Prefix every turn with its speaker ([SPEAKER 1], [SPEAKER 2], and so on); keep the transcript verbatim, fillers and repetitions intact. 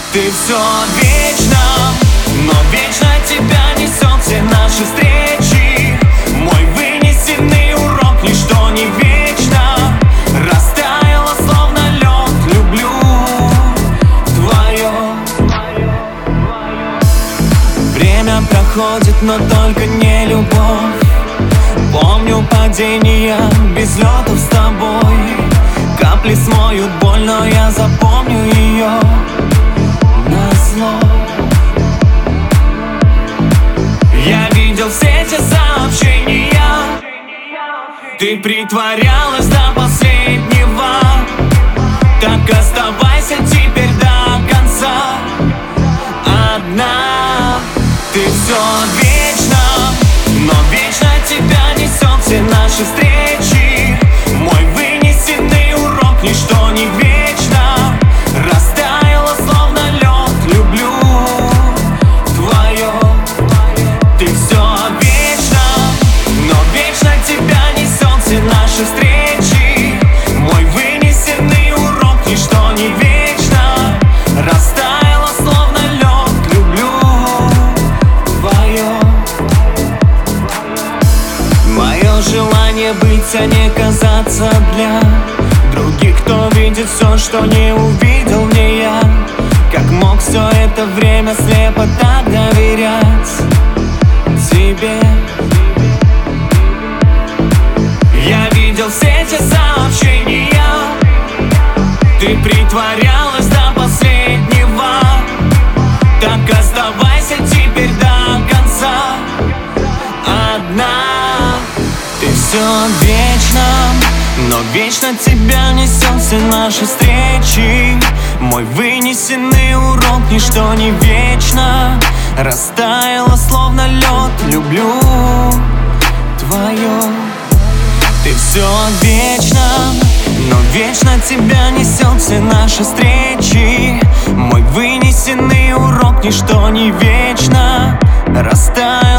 [SPEAKER 1] Ты все вечно, но вечно тебя несет все наши встречи. Мой вынесенный урок, ничто не вечно. Растаяло, словно лед, люблю твое. Время проходит, но только не любовь. Помню падения без летов с тобой. Капли смоют боль, но я запомню ее назло. Я видел все эти сообщения. Ты притворялась до последнего. Так оставайся теперь до конца одна. Ты все вечно, но вечно тебя несет все наши встречи. Мой вынесенный урок, ничто не вечно. Растаяло, словно лед, люблю твое. Ты все вечно, но вечно тебя несет все наши встречи. Мой вынесенный урок, ничто не вечно. Растаяло, словно лед, люблю твое. Мое желание быть, а не казаться для других, кто видит все, что не увидел мне я. Как мог все это время слепо так доверять тебе? Я видел все эти сообщения. Ты притворялась до последнего. Так оставайся теперь до конца одна. Ты все вечно, но вечно тебя несет все наши встречи. Мой вынесенный урок, ничто не вечно. Растаяло, словно лед, люблю твое. Ты все вечно, но вечно тебя несет все наши встречи. Мой вынесенный урок, ничто не вечно. Растаяло.